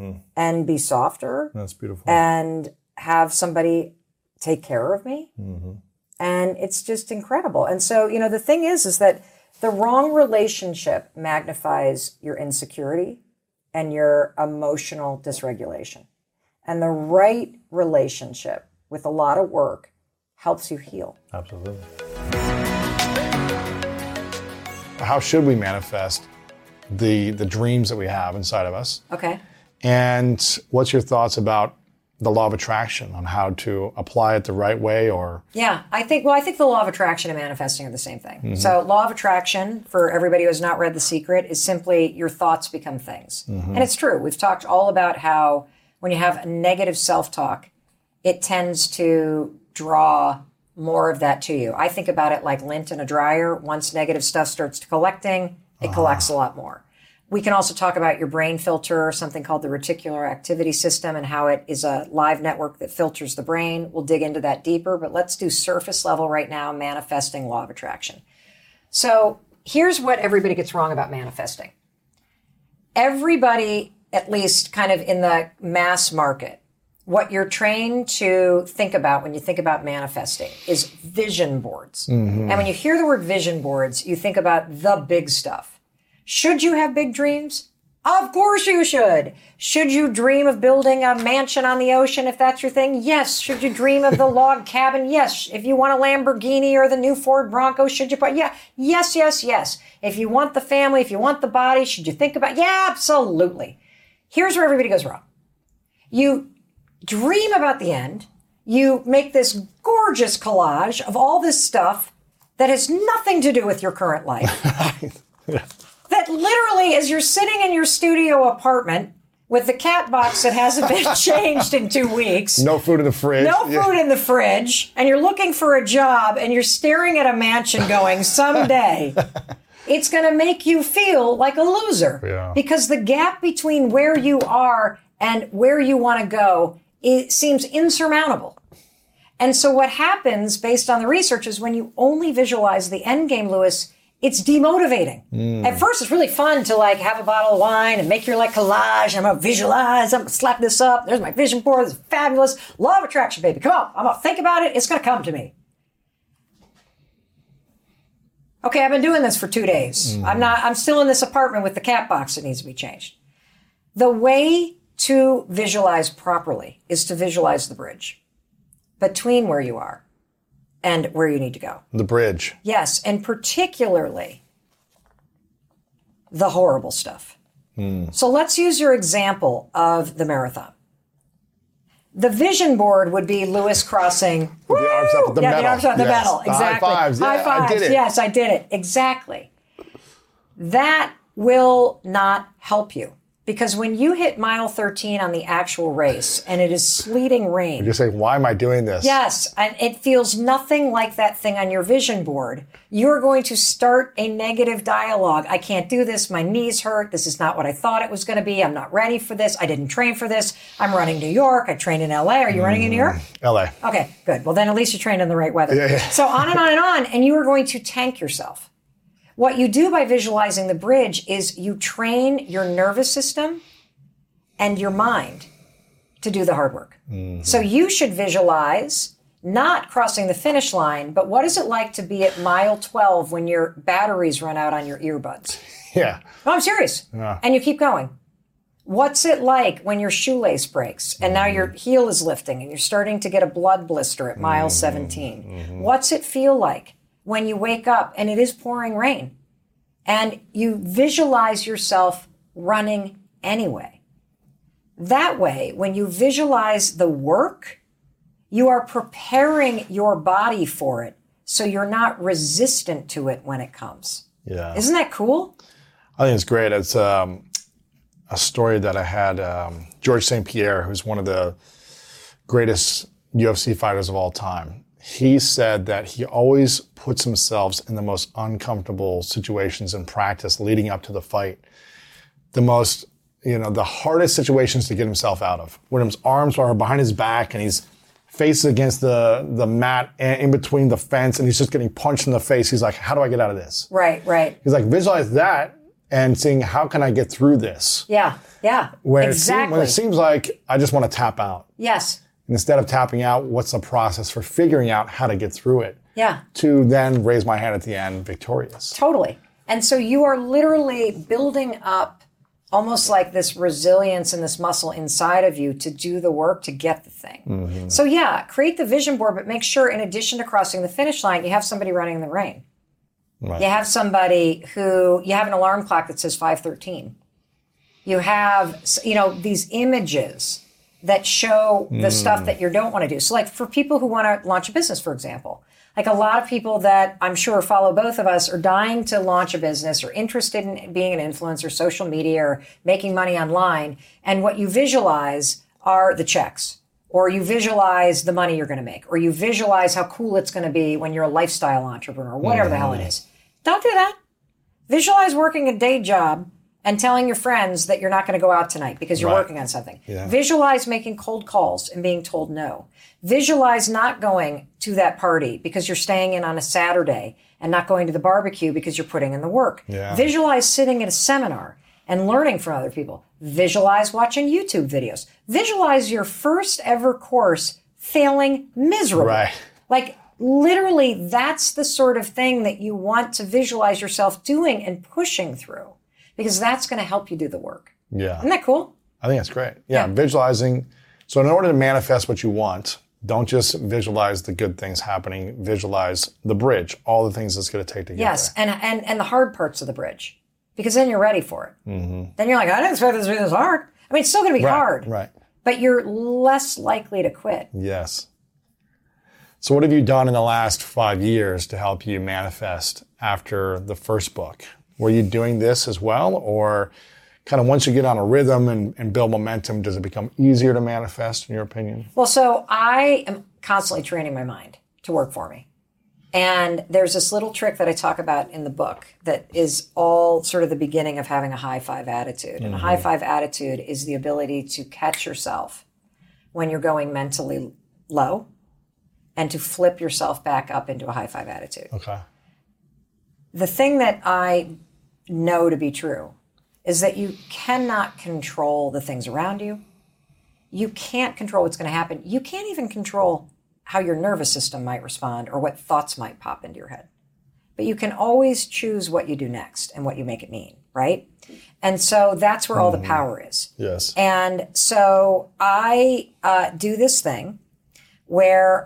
[SPEAKER 5] and be softer.
[SPEAKER 1] That's beautiful.
[SPEAKER 5] And have somebody take care of me. And it's just incredible. And so, you know, the thing is that the wrong relationship magnifies your insecurity and your emotional dysregulation. And the right relationship with a lot of work helps you heal.
[SPEAKER 1] Absolutely. How should we manifest the dreams that we have inside of us?
[SPEAKER 5] Okay.
[SPEAKER 1] And what's your thoughts about the law of attraction on how to apply it the right way? Or
[SPEAKER 5] I think the law of attraction and manifesting are the same thing. So law of attraction, for everybody who has not read The Secret, is simply your thoughts become things. And it's true. We've talked all about how when you have a negative self-talk, it tends to draw more of that to you. I think about it like lint in a dryer. Once negative stuff starts collecting, it collects a lot more. We can also talk about your brain filter, something called the reticular activity system, and how it is a live network that filters the brain. We'll dig into that deeper, but let's do surface level right now, manifesting law of attraction. So here's what everybody gets wrong about manifesting. Everybody, at least kind of in the mass market, what you're trained to think about when you think about manifesting is vision boards. And when you hear the word vision boards, you think about the big stuff. Should you have big dreams? Of course you should. Should you dream of building a mansion on the ocean if that's your thing? Yes. Should you dream of the log cabin? Yes. If you want a Lamborghini or the new Ford Bronco, should you? Yeah. Yes, yes, yes. If you want the family, if you want the body, should you think about? Yeah, absolutely. Here's where everybody goes wrong. You dream about the end. You make this gorgeous collage of all this stuff that has nothing to do with your current life. That literally, as you're sitting in your studio apartment with the cat box that hasn't been changed in 2 weeks.
[SPEAKER 7] No food in the fridge.
[SPEAKER 5] No food in the fridge. And you're looking for a job and you're staring at a mansion going, someday, it's going to make you feel like a loser.
[SPEAKER 7] Yeah.
[SPEAKER 5] Because the gap between where you are and where you want to go, it seems insurmountable. And so what happens based on the research is when you only visualize the end game, Lewis, it's demotivating. At first, it's really fun to like have a bottle of wine and make your like collage. I'm going to visualize. I'm going to slap this up. There's my vision board. This is fabulous. Law of attraction, baby. Come on. I'm going to think about it. It's going to come to me. Okay, I've been doing this for 2 days. I'm still in this apartment with the cat box that needs to be changed. The way to visualize properly is to visualize the bridge between where you are and where you need to go.
[SPEAKER 7] The bridge.
[SPEAKER 5] Yes, and particularly the horrible stuff. So let's use your example of the marathon. The vision board would be Lewis crossing.
[SPEAKER 7] The arms up at the metal.
[SPEAKER 5] The arms up at the
[SPEAKER 7] Yes.
[SPEAKER 5] metal.
[SPEAKER 7] The
[SPEAKER 5] Exactly.
[SPEAKER 7] high fives. Yeah,
[SPEAKER 5] High fives.
[SPEAKER 7] I did it.
[SPEAKER 5] Yes, I did it. Exactly. That will not help you. Because when you hit mile 13 on the actual race and it is sleeting rain.
[SPEAKER 7] You're saying, why am I doing this?
[SPEAKER 5] Yes, and it feels nothing like that thing on your vision board. You're going to start a negative dialogue. I can't do this. My knees hurt. This is not what I thought it was going to be. I'm not ready for this. I didn't train for this. I'm running New York. I trained in LA. Are you running in New York?
[SPEAKER 7] LA.
[SPEAKER 5] Okay, good. Well, then at least you trained in the right weather.
[SPEAKER 7] Yeah.
[SPEAKER 5] So on and on and on, and you are going to tank yourself. What you do by visualizing the bridge is you train your nervous system and your mind to do the hard work. So you should visualize not crossing the finish line, but what is it like to be at mile 12 when your batteries run out on your earbuds?
[SPEAKER 7] Yeah.
[SPEAKER 5] No, I'm serious.
[SPEAKER 7] Yeah.
[SPEAKER 5] And you keep going. What's it like when your shoelace breaks and now your heel is lifting and you're starting to get a blood blister at mile 17? What's it feel like when you wake up and it is pouring rain and you visualize yourself running anyway? That way, when you visualize the work, you are preparing your body for it so you're not resistant to it when it comes.
[SPEAKER 7] Yeah.
[SPEAKER 5] Isn't that cool?
[SPEAKER 7] I think it's great. It's a story that I had George St. Pierre, who's one of the greatest UFC fighters of all time. He said that he always puts himself in the most uncomfortable situations in practice leading up to the fight. The hardest situations to get himself out of. When his arms are behind his back and he's face against the mat and in between the fence and he's just getting punched in the face. He's like, how do I get out of this?
[SPEAKER 5] Right.
[SPEAKER 7] He's like, visualize that and seeing how can I get through this?
[SPEAKER 5] Yeah. Exactly.
[SPEAKER 7] When it seems like I just want to tap out.
[SPEAKER 5] Yes.
[SPEAKER 7] Instead of tapping out, what's the process for figuring out how to get through it?
[SPEAKER 5] Yeah.
[SPEAKER 7] To then raise my hand at the end victorious.
[SPEAKER 5] Totally. And so you are literally building up almost like this resilience and this muscle inside of you to do the work to get the thing. So yeah, create the vision board, but make sure in addition to crossing the finish line, you have somebody running in the rain. Right. You have somebody you have an alarm clock that says 5:13. You have, these images that show the stuff that you don't want to do. So like for people who want to launch a business, for example, like a lot of people that I'm sure follow both of us are dying to launch a business or interested in being an influencer, social media, or making money online. And what you visualize are the checks, or you visualize the money you're going to make, or you visualize how cool it's going to be when you're a lifestyle entrepreneur, whatever the hell it is. Don't do that. Visualize working a day job and telling your friends that you're not going to go out tonight because you're working on something. Yeah. Visualize making cold calls and being told no. Visualize not going to that party because you're staying in on a Saturday and not going to the barbecue because you're putting in the work. Yeah. Visualize sitting at a seminar and learning from other people. Visualize watching YouTube videos. Visualize your first ever course failing miserably.
[SPEAKER 7] Right.
[SPEAKER 5] Like literally, that's the sort of thing that you want to visualize yourself doing and pushing through. because that's going to help you do the work.
[SPEAKER 7] Yeah.
[SPEAKER 5] Isn't that cool?
[SPEAKER 7] I think that's great. Yeah, visualizing. So in order to manifest what you want, don't just visualize the good things happening. Visualize the bridge, all the things it's going to take to get there.
[SPEAKER 5] Yes, and the hard parts of the bridge, because then you're ready for it.
[SPEAKER 7] Mm-hmm.
[SPEAKER 5] Then you're like, I didn't expect this to be this hard. I mean, it's still going to be hard.
[SPEAKER 7] Right.
[SPEAKER 5] But you're less likely to quit.
[SPEAKER 7] Yes. So what have you done in the last 5 years to help you manifest after the first book? Were you doing this as well? Or kind of once you get on a rhythm and build momentum, does it become easier to manifest, in your opinion?
[SPEAKER 5] Well, so I am constantly training my mind to work for me. And there's this little trick that I talk about in the book that is all sort of the beginning of having a high five attitude. Mm-hmm. And a high five attitude is the ability to catch yourself when you're going mentally low and to flip yourself back up into a high five attitude.
[SPEAKER 7] Okay.
[SPEAKER 5] The thing that I know to be true is that you cannot control the things around you. You can't control what's going to happen. You can't even control how your nervous system might respond or what thoughts might pop into your head. But you can always choose what you do next and what you make it mean, right? And so that's where all the power is.
[SPEAKER 7] Yes.
[SPEAKER 5] And so I do this thing where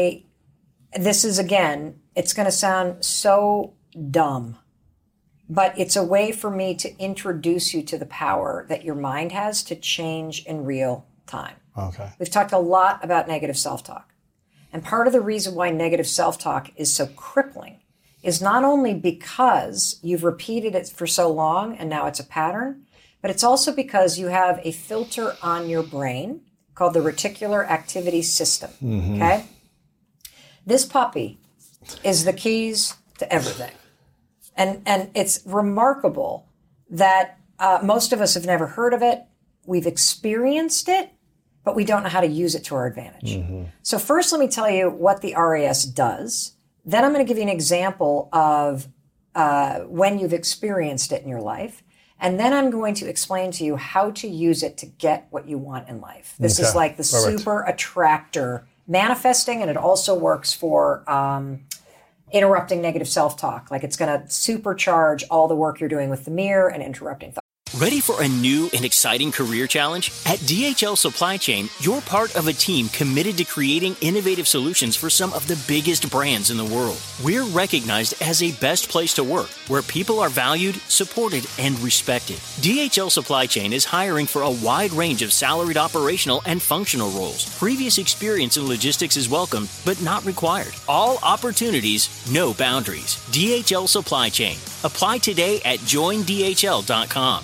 [SPEAKER 5] this is, again, it's going to sound so dumb, but it's a way for me to introduce you to the power that your mind has to change in real time.
[SPEAKER 7] Okay.
[SPEAKER 5] We've talked a lot about negative self-talk. And part of the reason why negative self-talk is so crippling is not only because you've repeated it for so long and now it's a pattern, but it's also because you have a filter on your brain called the reticular activity system, okay? This puppy is the keys to everything. And it's remarkable that most of us have never heard of it. We've experienced it, but we don't know how to use it to our advantage. So first, let me tell you what the RAS does. Then I'm going to give you an example of when you've experienced it in your life. And then I'm going to explain to you how to use it to get what you want in life. This is like the super attractor manifesting, and it also works for interrupting negative self-talk. Like it's going to supercharge all the work you're doing with the mirror and interrupting thoughts.
[SPEAKER 2] Ready for a new and exciting career challenge? At DHL Supply Chain, you're part of a team committed to creating innovative solutions for some of the biggest brands in the world. We're recognized as a best place to work, where people are valued, supported, and respected. DHL Supply Chain is hiring for a wide range of salaried operational and functional roles. Previous experience in logistics is welcome, but not required. All opportunities, no boundaries. DHL Supply Chain. Apply today at joindhl.com.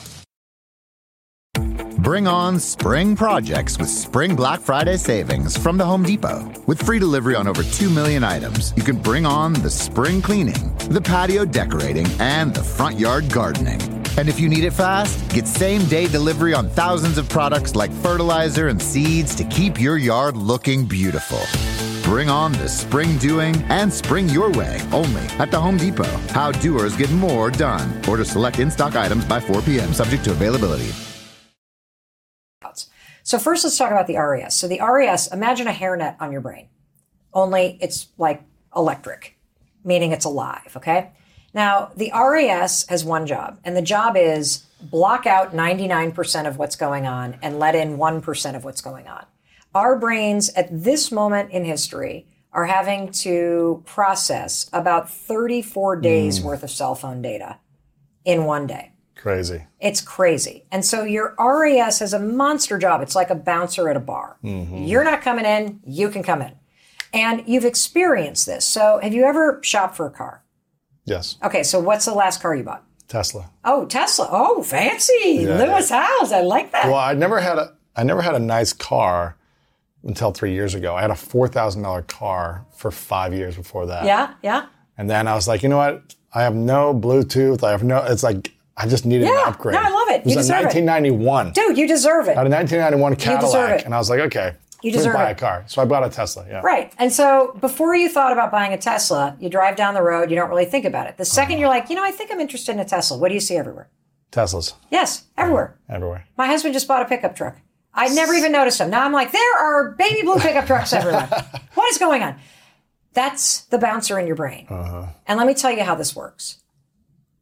[SPEAKER 3] Bring on spring projects with Spring Black Friday savings from the Home Depot. With free delivery on over 2 million items, you can bring on the spring cleaning, the patio decorating, and the front yard gardening. And if you need it fast, get same-day delivery on thousands of products like fertilizer and seeds to keep your yard looking beautiful. Bring on the spring doing and spring your way only at the Home Depot. How doers get more done. Order select in-stock items by 4 p.m. subject to availability.
[SPEAKER 5] So first, let's talk about the RAS. So the RAS, imagine a hairnet on your brain, only it's like electric, meaning it's alive, okay? Now, the RAS has one job, and the job is block out 99% of what's going on and let in 1% of what's going on. Our brains at this moment in history are having to process about 34 days worth of cell phone data in one day.
[SPEAKER 7] Crazy.
[SPEAKER 5] It's crazy. And so your RAS has a monster job. It's like a bouncer at a bar. You're not coming in, you can come in. And you've experienced this. So have you ever shopped for a car?
[SPEAKER 7] Yes.
[SPEAKER 5] Okay, so what's the last car you bought?
[SPEAKER 7] Tesla.
[SPEAKER 5] Oh, Tesla. Oh, fancy.
[SPEAKER 7] Yeah,
[SPEAKER 5] Lewis House. I like that.
[SPEAKER 7] Well, I never had a nice car until 3 years ago. I had a $4,000 car for 5 years before that.
[SPEAKER 5] Yeah.
[SPEAKER 7] And then I was like, you know what? I have no Bluetooth. it's like, I just needed an upgrade.
[SPEAKER 5] No, I love it.
[SPEAKER 7] It was a 1991.
[SPEAKER 5] Dude, you deserve it.
[SPEAKER 7] I had a 1991 Cadillac.
[SPEAKER 5] You deserve it.
[SPEAKER 7] And I was like, okay,
[SPEAKER 5] you deserve
[SPEAKER 7] buy
[SPEAKER 5] it.
[SPEAKER 7] a car. So I bought a Tesla, yeah.
[SPEAKER 5] Right. And so before you thought about buying a Tesla, you drive down the road, you don't really think about it. The second you're like, I think I'm interested in a Tesla. What do you see everywhere?
[SPEAKER 7] Teslas.
[SPEAKER 5] Yes, everywhere.
[SPEAKER 7] Everywhere.
[SPEAKER 5] My husband just bought a pickup truck. I never even noticed them. Now I'm like, there are baby blue pickup trucks everywhere. What is going on? That's the bouncer in your brain. And let me tell you how this works.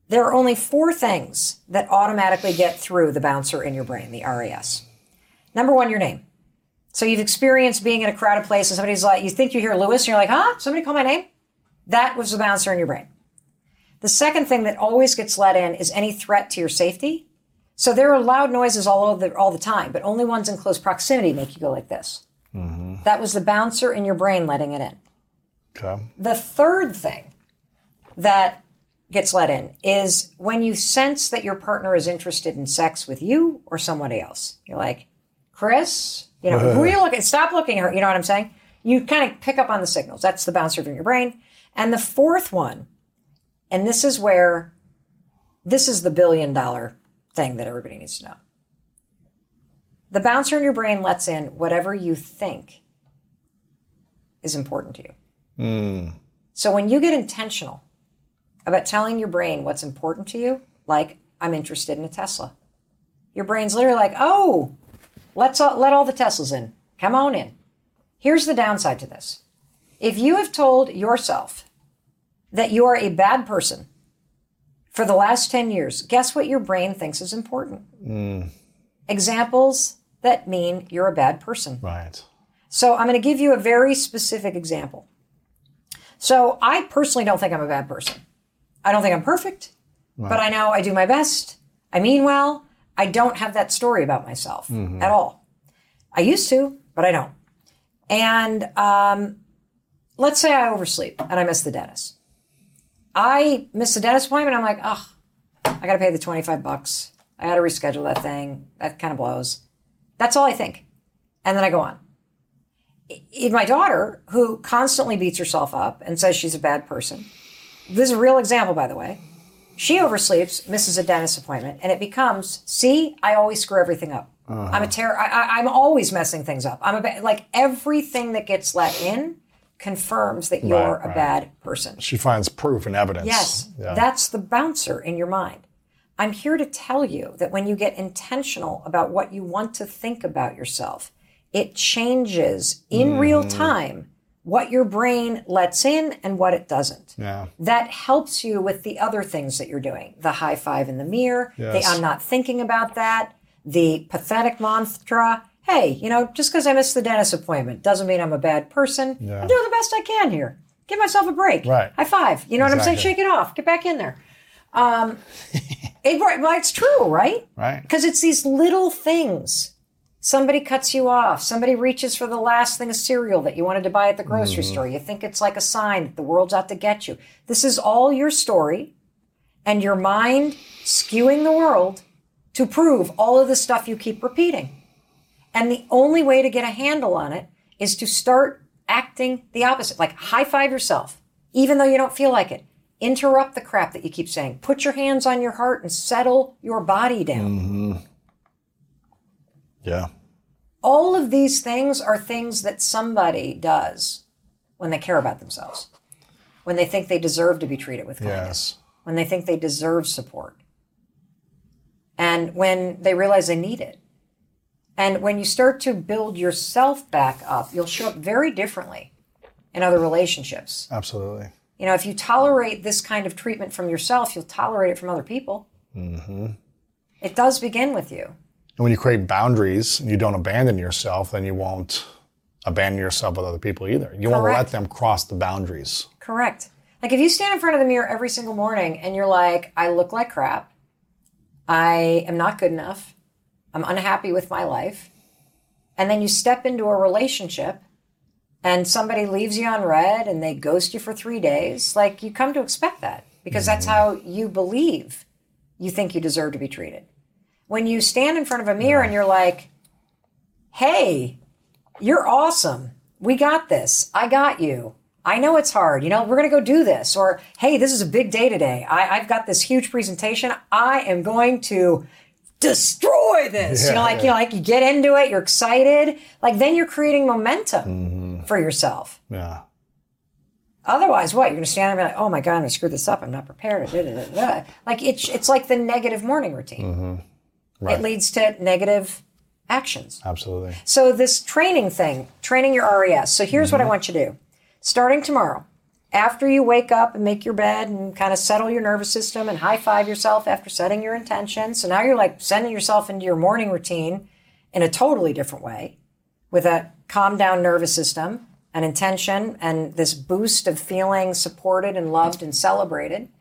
[SPEAKER 5] There are only 4 things that automatically get through the bouncer in your brain, the RAS. Number 1, your name. So you've experienced being in a crowded place and somebody's like, you think you hear Lewis and you're like, huh? Somebody call my name? That was the bouncer in your brain. The second thing that always gets let in is any threat to your safety. So there are loud noises all the time, but only ones in close proximity make you go like this. Mm-hmm. That was the bouncer in your brain letting it in.
[SPEAKER 7] Okay.
[SPEAKER 5] The third thing that gets let in is when you sense that your partner is interested in sex with you or somebody else. You're like, Chris, who are you looking? Stop looking at her. You know what I'm saying? You kind of pick up on the signals. That's the bouncer in your brain. And the fourth one, and this is the $1 billion thing that everybody needs to know. The bouncer in your brain lets in whatever you think is important to you. Mm. So when you get intentional about telling your brain what's important to you, like, I'm interested in a Tesla, your brain's literally like, oh, let all the Teslas in. Come on in. Here's the downside to this. If you have told yourself that you are a bad person for the last 10 years, guess what your brain thinks is important? Mm. Examples that mean you're a bad person.
[SPEAKER 7] Right.
[SPEAKER 5] So I'm going to give you a very specific example. So I personally don't think I'm a bad person. I don't think I'm perfect, but I know I do my best. I mean well. I don't have that story about myself at all. I used to, but I don't. And let's say I oversleep and I miss the dentist. I miss the dentist appointment. I'm like, oh, I got to pay the $25. I got to reschedule that thing. That kind of blows. That's all I think. And then I go on. My daughter, who constantly beats herself up and says she's a bad person. This is a real example, by the way. She oversleeps, misses a dentist appointment, and it becomes, see, I always screw everything up. Uh-huh. I'm always messing things up. Like everything that gets let in confirms that you're a bad person.
[SPEAKER 7] She finds proof and evidence.
[SPEAKER 5] Yes, that's the bouncer in your mind. I'm here to tell you that when you get intentional about what you want to think about yourself, it changes in real time what your brain lets in and what it doesn't. Yeah. That helps you with the other things that you're doing. The high five in the mirror, the I'm not thinking about that, the pathetic mantra. Hey, just because I missed the dentist appointment doesn't mean I'm a bad person. Yeah. I'm doing the best I can here. Give myself a break. Right. High five. You know what I'm saying? Shake it off. Get back in there. It's true, right?
[SPEAKER 7] Right.
[SPEAKER 5] Because it's these little things. Somebody cuts you off. Somebody reaches for the last thing of cereal that you wanted to buy at the grocery store. You think it's like a sign that the world's out to get you. This is all your story and your mind skewing the world to prove all of the stuff you keep repeating. And the only way to get a handle on it is to start acting the opposite. Like high five yourself, even though you don't feel like it. Interrupt the crap that you keep saying. Put your hands on your heart and settle your body down. Mm-hmm.
[SPEAKER 7] Yeah.
[SPEAKER 5] All of these things are things that somebody does when they care about themselves, when they think they deserve to be treated with kindness, when they think they deserve support, and when they realize they need it. And when you start to build yourself back up, you'll show up very differently in other relationships.
[SPEAKER 7] Absolutely.
[SPEAKER 5] If you tolerate this kind of treatment from yourself, you'll tolerate it from other people. Mm-hmm. It does begin with you.
[SPEAKER 7] And when you create boundaries and you don't abandon yourself, then you won't abandon yourself with other people either. You won't let them cross the boundaries.
[SPEAKER 5] Correct. Like if you stand in front of the mirror every single morning and you're like, I look like crap. I am not good enough. I'm unhappy with my life. And then you step into a relationship and somebody leaves you on red and they ghost you for 3 days. Like you come to expect that because that's how you believe you think you deserve to be treated. When you stand in front of a mirror and you're like, hey, you're awesome. We got this. I got you. I know it's hard. We're going to go do this. Or, hey, this is a big day today. I've got this huge presentation. I am going to destroy this. You get into it. You're excited. Like then you're creating momentum for yourself.
[SPEAKER 7] Yeah.
[SPEAKER 5] Otherwise, what? You're going to stand there and be like, oh my God, I'm going to screw this up. I'm not prepared. Like it's like the negative morning routine. Mm-hmm. Right. It leads to negative actions.
[SPEAKER 7] Absolutely.
[SPEAKER 5] So this training your RAS. So here's what I want you to do. Starting tomorrow, after you wake up and make your bed and kind of settle your nervous system and high five yourself after setting your intention. So now you're like sending yourself into your morning routine in a totally different way with a calm down nervous system, an intention, and this boost of feeling supported and loved and celebrated.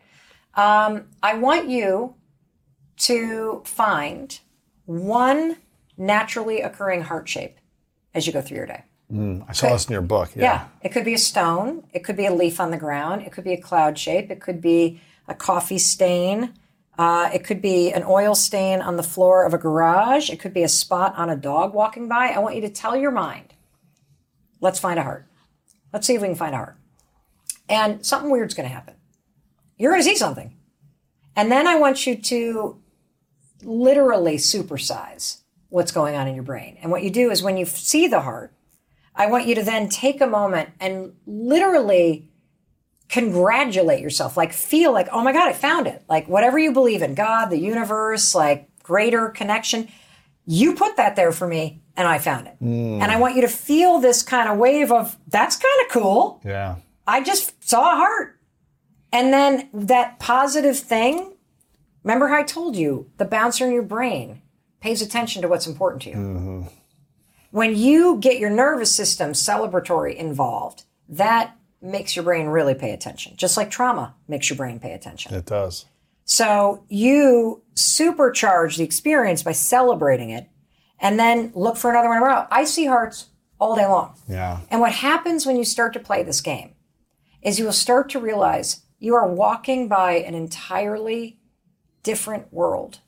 [SPEAKER 5] I want you to find one naturally occurring heart shape as you go through your day.
[SPEAKER 7] I saw this in your book.
[SPEAKER 5] Yeah. It could be a stone. It could be a leaf on the ground. It could be a cloud shape. It could be a coffee stain. It could be an oil stain on the floor of a garage. It could be a spot on a dog walking by. I want you to tell your mind, let's find a heart. Let's see if we can find a heart. And something weird's going to happen. You're going to see something. And then I want you to literally supersize what's going on in your brain. And what you do is when you see the heart, I want you to then take a moment and literally congratulate yourself, like feel like, oh my God, I found it. Like whatever you believe in, God, the universe, like greater connection, you put that there for me and I found it. And I want you to feel this kind of wave of, that's kind of cool.
[SPEAKER 7] Yeah.
[SPEAKER 5] I just saw a heart. And then that positive thing, remember how I told you, the bouncer in your brain pays attention to what's important to you. Mm-hmm. When you get your nervous system celebratory involved, that makes your brain really pay attention. Just like trauma makes your brain pay attention.
[SPEAKER 7] It does.
[SPEAKER 5] So you supercharge the experience by celebrating it and then look for another one in a row. I see hearts all day long.
[SPEAKER 7] Yeah.
[SPEAKER 5] And what happens when you start to play this game is you will start to realize you are walking by an entirely different world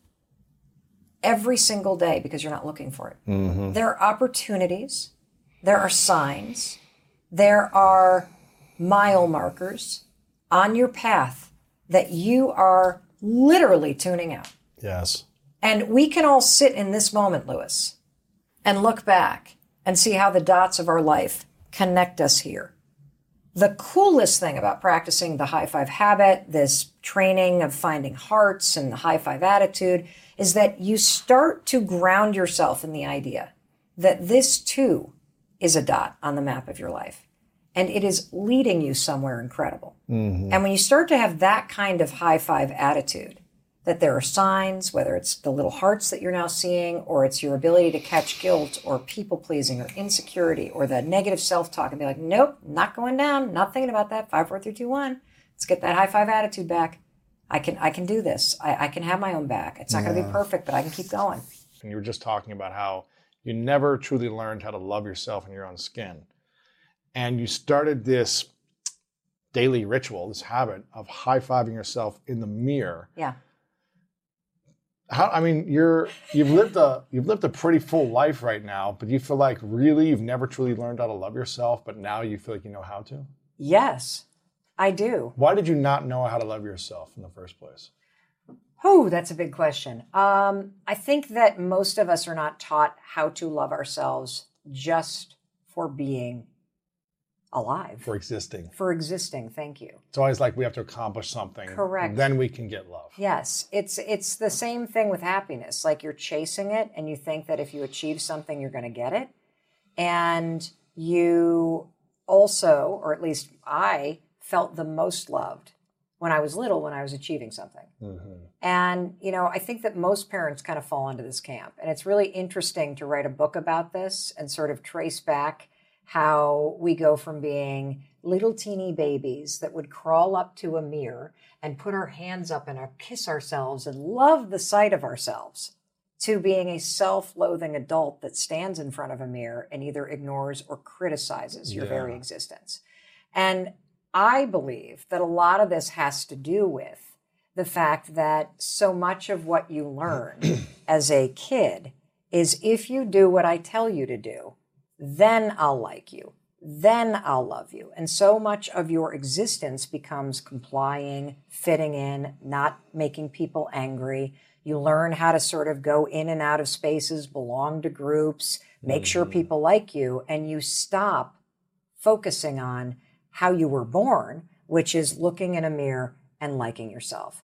[SPEAKER 5] every single day because you're not looking for it. Mm-hmm. There are opportunities, there are signs, there are mile markers on your path that you are literally tuning out.
[SPEAKER 7] Yes.
[SPEAKER 5] And we can all sit in this moment, Lewis, and look back and see how the dots of our life connect us here. The coolest thing about practicing the high five habit, this training of finding hearts and the high five attitude, is that you start to ground yourself in the idea that this too is a dot on the map of your life. And it is leading you somewhere incredible. Mm-hmm. And when you start to have that kind of high five attitude, that there are signs, whether it's the little hearts that you're now seeing, or it's your ability to catch guilt or people pleasing or insecurity or the negative self-talk and be like, nope, not going down, not thinking about that, 5, 4, 3, 2, 1. Let's get that high five attitude back. I can do this. I can have my own back. It's not going to be perfect, but I can keep going.
[SPEAKER 7] And you were just talking about how you never truly learned how to love yourself in your own skin. And you started this daily ritual, this habit of high-fiving yourself in the mirror.
[SPEAKER 5] Yeah.
[SPEAKER 7] You've lived a pretty full life right now, but you feel like really you've never truly learned how to love yourself, but now you feel like you know how to?
[SPEAKER 5] Yes, I do.
[SPEAKER 7] Why did you not know how to love yourself in the first place?
[SPEAKER 5] Oh, that's a big question. I think that most of us are not taught how to love ourselves just for being alive.
[SPEAKER 7] For existing.
[SPEAKER 5] For existing, thank you.
[SPEAKER 7] It's always like we have to accomplish something.
[SPEAKER 5] Correct.
[SPEAKER 7] Then we can get love.
[SPEAKER 5] Yes, it's the same thing with happiness. Like you're chasing it and you think that if you achieve something, you're going to get it. And you also, or at least I, felt the most loved when I was little, when I was achieving something. Mm-hmm. And, I think that most parents kind of fall into this camp. And it's really interesting to write a book about this and sort of trace back how we go from being little teeny babies that would crawl up to a mirror and put our hands up and kiss ourselves and love the sight of ourselves, to being a self-loathing adult that stands in front of a mirror and either ignores or criticizes your very existence. And I believe that a lot of this has to do with the fact that so much of what you learn as a kid is if you do what I tell you to do, then I'll like you, then I'll love you. And so much of your existence becomes complying, fitting in, not making people angry. You learn how to sort of go in and out of spaces, belong to groups, make sure people like you, and you stop focusing on how you were born, which is looking in a mirror and liking yourself.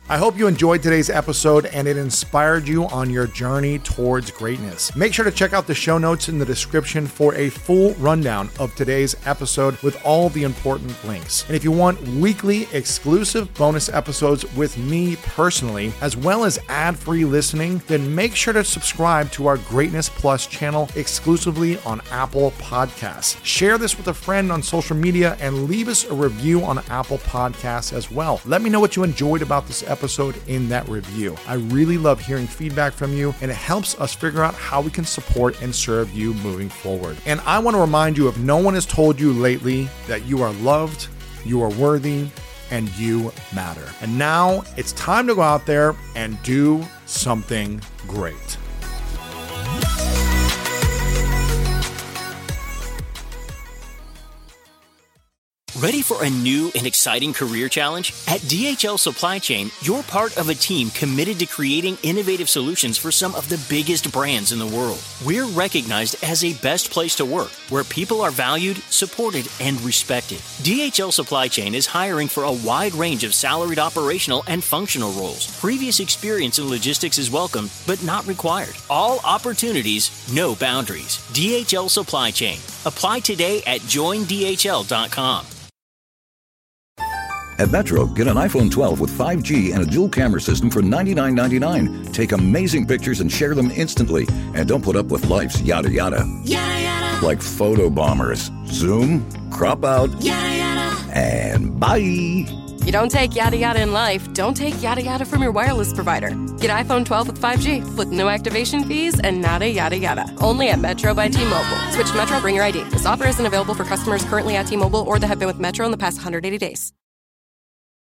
[SPEAKER 1] I hope you enjoyed today's episode and it inspired you on your journey towards greatness. Make sure to check out the show notes in the description for a full rundown of today's episode with all the important links. And if you want weekly exclusive bonus episodes with me personally, as well as ad-free listening, then make sure to subscribe to our Greatness Plus channel exclusively on Apple Podcasts. Share this with a friend on social media and leave us a review on Apple Podcasts as well. Let me know what you enjoyed about this episode in that review. I really love hearing feedback from you, and it helps us figure out how we can support and serve you moving forward. And I want to remind you, if no one has told you lately, that you are loved, you are worthy, and you matter. And now it's time to go out there and do something great.
[SPEAKER 2] Ready for a new and exciting career challenge? At DHL Supply Chain, you're part of a team committed to creating innovative solutions for some of the biggest brands in the world. We're recognized as a best place to work, where people are valued, supported, and respected. DHL Supply Chain is hiring for a wide range of salaried operational and functional roles. Previous experience in logistics is welcome, but not required. All opportunities, no boundaries. DHL Supply Chain. Apply today at joindhl.com.
[SPEAKER 8] At Metro, get an iPhone 12 with 5G and a dual camera system for $99.99. Take amazing pictures and share them instantly. And don't put up with life's yada yada. Yada yada. Like photo bombers. Zoom, crop out, yada yada. And bye.
[SPEAKER 9] You don't take yada yada in life, don't take yada yada from your wireless provider. Get iPhone 12 with 5G with no activation fees and nada yada yada. Only at Metro by T-Mobile. Switch to Metro, bring your ID. This offer isn't available for customers currently at T-Mobile or that have been with Metro in the past 180 days.